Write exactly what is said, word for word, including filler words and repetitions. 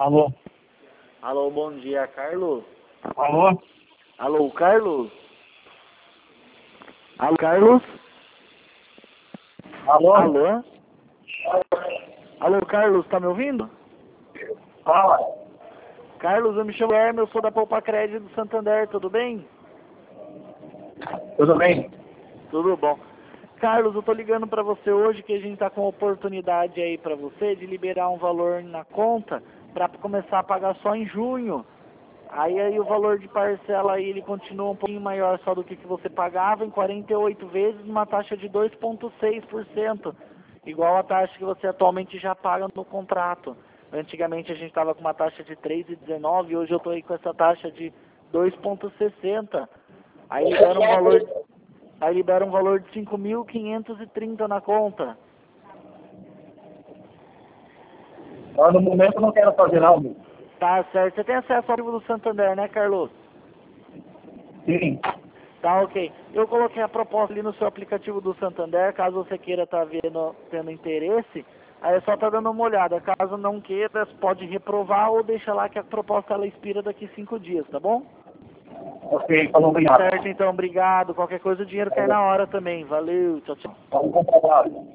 Alô? Alô, bom dia, Carlos. Alô? Alô, Carlos? Alô, Carlos? Alô? Alô? Alô, Carlos, tá me ouvindo? Fala. Carlos, eu me chamo Hermes, eu sou da Poupa Crédito do Santander, tudo bem? Tudo bem? Tudo bom. Carlos, eu tô ligando pra você hoje que a gente tá com a oportunidade aí pra você de liberar um valor na conta pra começar a pagar só em junho. Aí, aí o valor de parcela aí ele continua um pouquinho maior só do que, que você pagava em quarenta e oito vezes, uma taxa de dois vírgula seis por cento, igual a taxa que você atualmente já paga no contrato. Antigamente a gente estava com uma taxa de três vírgula dezenove, hoje eu estou aí com essa taxa de dois vírgula sessenta. Aí libera um valor, aí libera um valor de cinco mil quinhentos e trinta na conta. Mas no momento eu não quero fazer não. Tá certo. Você tem acesso ao arquivo do Santander, né, Carlos? Sim. Tá, ok. Eu coloquei a proposta ali no seu aplicativo do Santander, caso você queira estar vendo, tendo interesse, aí é só tá dando uma olhada. Caso não queira, você pode reprovar ou deixa lá que a proposta ela expira daqui cinco dias, tá bom? Ok, falou, obrigado. Certo, então, obrigado. Qualquer coisa o dinheiro cai na hora também. Valeu, tchau, tchau. Vamos comprar.